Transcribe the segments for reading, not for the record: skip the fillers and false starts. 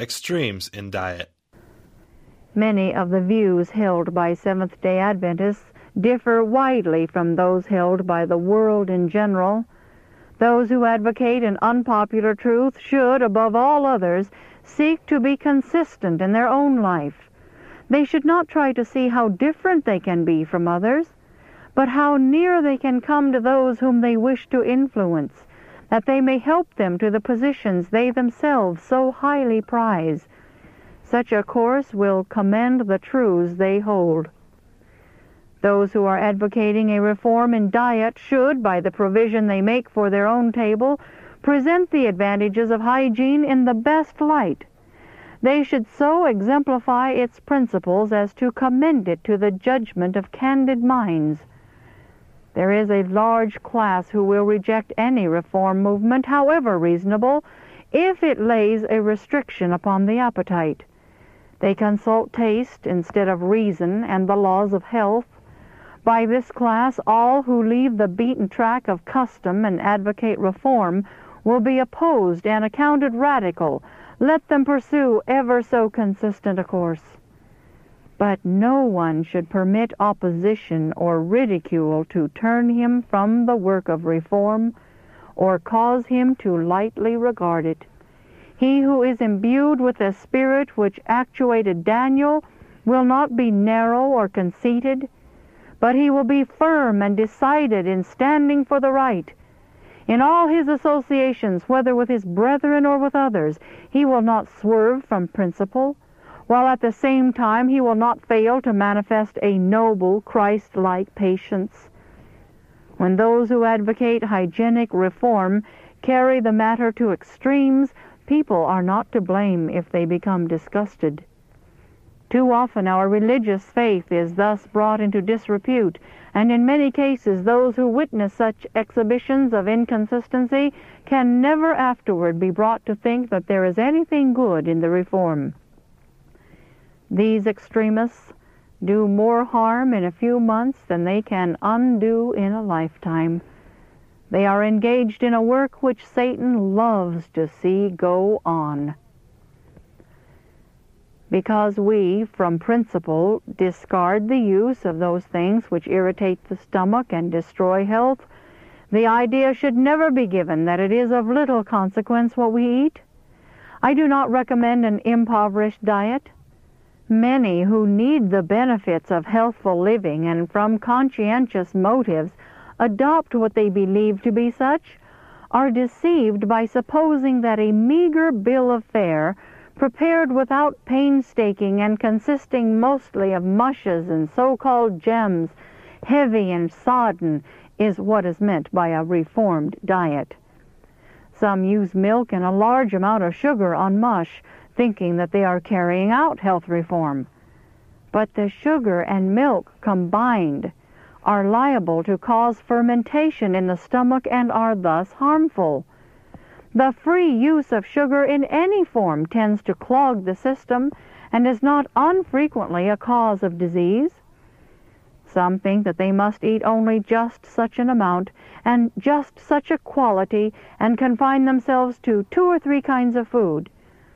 Extremes in diet. Many of the views held by Seventh-day Adventists differ widely from those held by the world in general. Those who advocate an unpopular truth should, above all others, seek to be consistent in their own life. They should not try to see how different they can be from others, but how near they can come to those whom they wish to influence, that they may help them to the positions they themselves so highly prize. Such a course will commend the truths they hold. Those who are advocating a reform in diet should, by the provision they make for their own table, present the advantages of hygiene in the best light. They should so exemplify its principles as to commend it to the judgment of candid minds. There is a large class who will reject any reform movement, however reasonable, if it lays a restriction upon the appetite. They consult taste instead of reason and the laws of health. By this class, all who leave the beaten track of custom and advocate reform will be opposed and accounted radical. Let them pursue ever so consistent a course. But no one should permit opposition or ridicule to turn him from the work of reform or cause him to lightly regard it. He who is imbued with the spirit which actuated Daniel will not be narrow or conceited, but he will be firm and decided in standing for the right. In all his associations, whether with his brethren or with others, he will not swerve from principle, while at the same time he will not fail to manifest a noble, Christ-like patience. When those who advocate hygienic reform carry the matter to extremes, people are not to blame if they become disgusted. Too often our religious faith is thus brought into disrepute, and in many cases those who witness such exhibitions of inconsistency can never afterward be brought to think that there is anything good in the reform. These extremists do more harm in a few months than they can undo in a lifetime. They are engaged in a work which Satan loves to see go on. Because we, from principle, discard the use of those things which irritate the stomach and destroy health, the idea should never be given that it is of little consequence what we eat. I do not recommend an impoverished diet. Many who need the benefits of healthful living and from conscientious motives adopt what they believe to be such, are deceived by supposing that a meager bill of fare, prepared without painstaking and consisting mostly of mushes and so-called gems, heavy and sodden, is what is meant by a reformed diet. Some use milk and a large amount of sugar on mush, thinking that they are carrying out health reform. But the sugar and milk combined are liable to cause fermentation in the stomach and are thus harmful. The free use of sugar in any form tends to clog the system and is not unfrequently a cause of disease. Some think that they must eat only just such an amount and just such a quality and confine themselves to 2 or 3 kinds of food.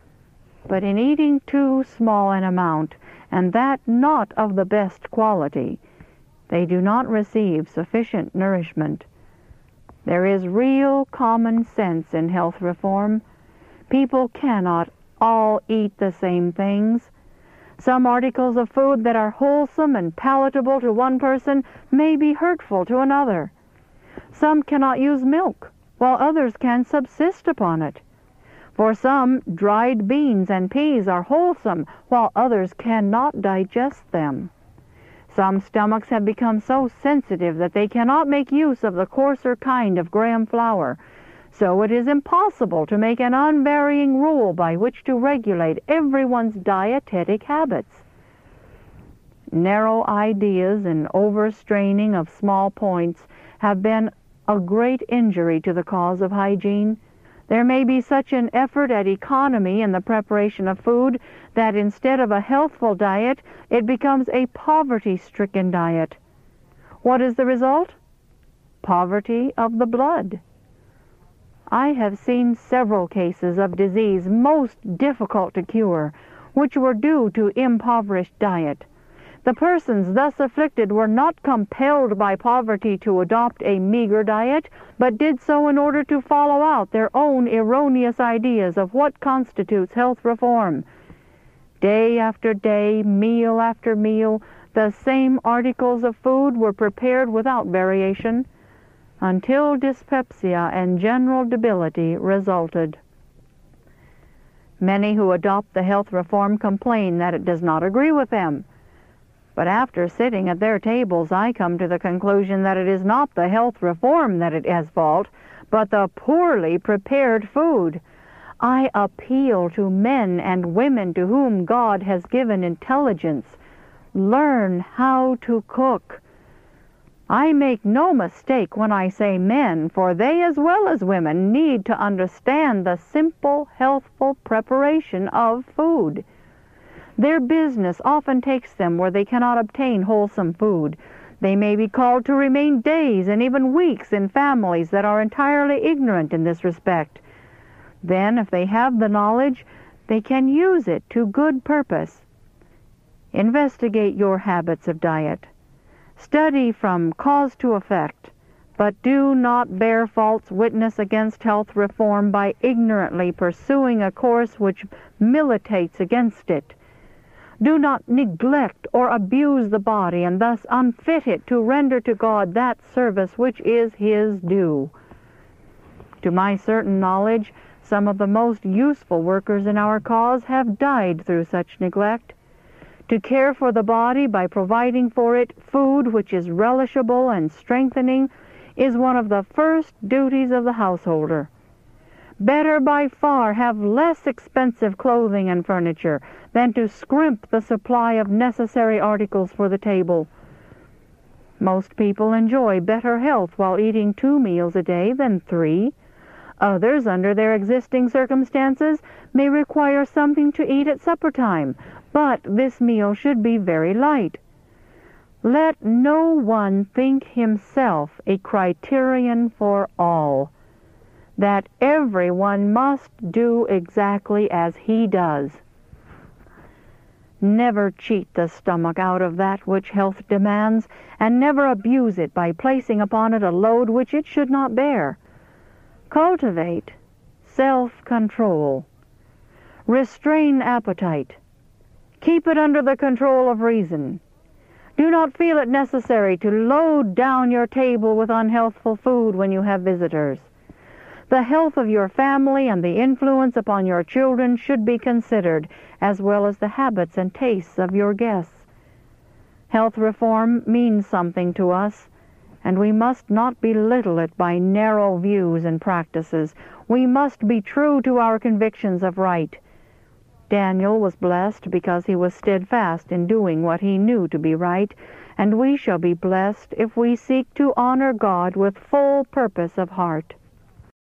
But in eating too small an amount, and that not of the best quality, they do not receive sufficient nourishment. There is real common sense in health reform. People cannot all eat the same things. Some articles of food that are wholesome and palatable to one person may be hurtful to another. Some cannot use milk, while others can subsist upon it. For some, dried beans and peas are wholesome, while others cannot digest them. Some stomachs have become so sensitive that they cannot make use of the coarser kind of graham flour, so it is impossible to make an unvarying rule by which to regulate everyone's dietetic habits. Narrow ideas and overstraining of small points have been a great injury to the cause of hygiene. There may be such an effort at economy in the preparation of food that instead of a healthful diet, it becomes a poverty-stricken diet. What is the result? Poverty of the blood. I have seen several cases of disease most difficult to cure, which were due to impoverished diet. The persons thus afflicted were not compelled by poverty to adopt a meager diet, but did so in order to follow out their own erroneous ideas of what constitutes health reform. Day after day, meal after meal, the same articles of food were prepared without variation, until dyspepsia and general debility resulted. Many who adopt the health reform complain that it does not agree with them. But after sitting at their tables, I come to the conclusion that it is not the health reform that it has fault, but the poorly prepared food. I appeal to men and women to whom God has given intelligence. Learn how to cook. I make no mistake when I say men, for they as well as women need to understand the simple, healthful preparation of food. Their business often takes them where they cannot obtain wholesome food. They may be called to remain days and even weeks in families that are entirely ignorant in this respect. Then, if they have the knowledge, they can use it to good purpose. Investigate your habits of diet. Study from cause to effect, but do not bear false witness against health reform by ignorantly pursuing a course which militates against it. Do not neglect or abuse the body and thus unfit it to render to God that service which is His due. To my certain knowledge, some of the most useful workers in our cause have died through such neglect. To care for the body by providing for it food which is relishable and strengthening is one of the first duties of the householder. Better by far have less expensive clothing and furniture than to scrimp the supply of necessary articles for the table. Most people enjoy better health while eating 2 meals a day than 3. Others, under their existing circumstances, may require something to eat at supper time, but this meal should be very light. Let no one think himself a criterion for all, that everyone must do exactly as he does. Never cheat the stomach out of that which health demands, and never abuse it by placing upon it a load which it should not bear. Cultivate self-control. Restrain appetite. Keep it under the control of reason. Do not feel it necessary to load down your table with unhealthful food when you have visitors. The health of your family and the influence upon your children should be considered, as well as the habits and tastes of your guests. Health reform means something to us, and we must not belittle it by narrow views and practices. We must be true to our convictions of right. Daniel was blessed because he was steadfast in doing what he knew to be right, and we shall be blessed if we seek to honor God with full purpose of heart.